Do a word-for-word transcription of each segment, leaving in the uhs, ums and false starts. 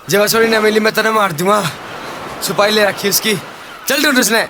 जब छोड़ी ना मिली मैं तेरे मार दूंगा। छुपाई ले रखी उसकी, चल ढूंढ उसने।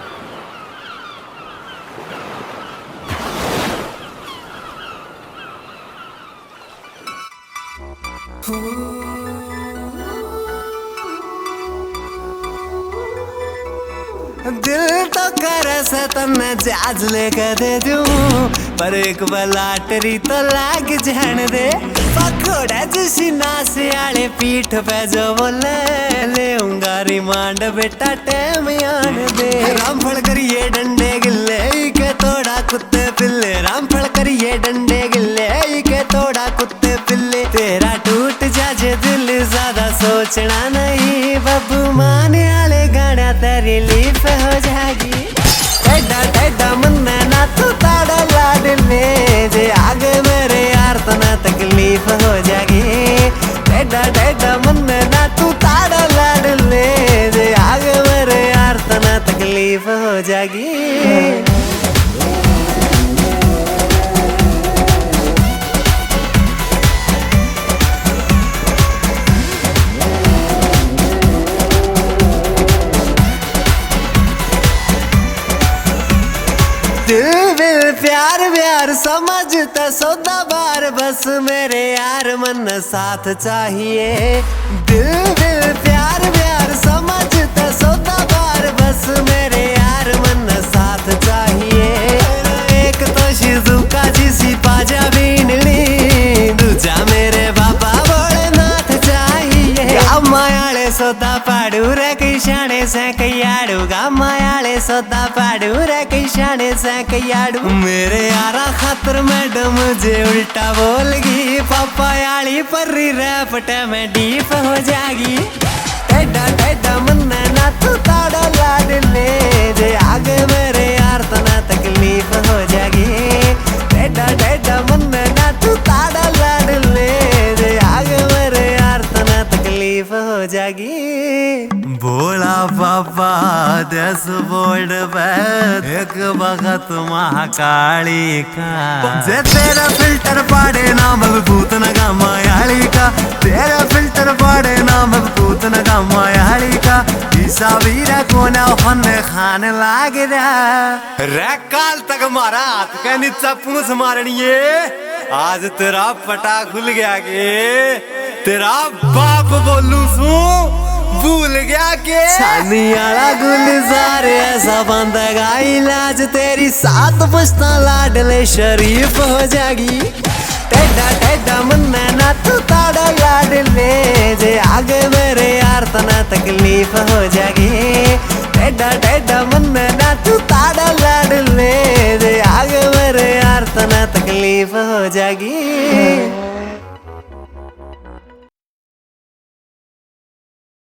दिल तो करे से तन्ने जहाज लेके दे दूं, पर एक बलाटरी तो लाग जान दे। पकोड़ा जिसी नासे आले पीठ पे जो बोले, लेऊंगा रिमांड बेटा टाइम आन दे। रामफल करिए डंडे गिल्ले के तोड़ा कुत्ते पिल्ले, रामफल करिए डंडे गिल्ले के तोड़ा कुत्ते पिल्ले। तेरा टूट जाजे दिल ज्यादा सोचना नहीं, बब्बू माने आले गाना तेरी लीफ हो जाएगी। टेढ़ा टेढ़ा मुन्ना ना तू ताड़ा लाड ले, जे आगे मेरे यार तो ना तकलीफ हो जाएगी। टेढ़ा टेढ़ा मुन्ना ना तू ताड़ा लाड ले, जे आगे मेरे यार तो ना तकलीफ हो जाएगी। दिल दिल प्यार प्यार समझता सौदा बार, बस मेरे यार मन साथ चाहिए। दिल दिल प्यार प्यार समझता सौदा बार, बस मेरे यार मन साथ चाहिए। एक तो शिजुका जिसी पाजा बीननी, दूजा मेरे बाबा भोलेनाथ चाहिए। मायाले सोदा पाड़ू रे किशाने से कयाड़ू, गा मायाले सोदा पाड़ू रे किशाने से कयाड़ू। मेरे यारा खातर मैडम जे उल्टा बोलगी, पापा याली पर्री रैपटे में डीप हो जाएगी। टेढ़ा टेढ़ा मुन्ना ना तू ताड़ा लाड ले, जे आगे मेरे यार तो ना तकलीफ हो जाएगी। टेढ़ा टेढ़ा मुन्ना ना तू ताड़ा लाड ले, जे आगे मेरे यार तो ना तकलीफ हो जाएगी। बोला पापा दस बोर्ड पे एक वक्त महाकाली का, जे तेरा फिल्टर पाड़े ना मजबूत नगा मायाली का, तेरा फिल्टर पाड़े ना मजबूत नगा मायाली का। ईसा वीरा को ना फन खान लाग रहा रे, काल तक मारा हाथ के नीचा पूंछ मारनी है। आज तेरा पटा खुल गया के, तेरा बाप बोलू सू भूल गया के। छानी आला गुलजार ऐसा बंदेगा इलाज, तेरी सात पुश्ता लाडले शरीफ हो जाएगी। टेढ़ा टेढ़ा मुन्ना ना तू ताड़ा लाड ले, जे आगे मेरे यार तो ना तकलीफ हो जाएगी। टेढ़ा टेढ़ा मुन्ना ना तू ताड़ा लाड ले, जे आगे मेरे यार तो ना तकलीफ हो जाएगी।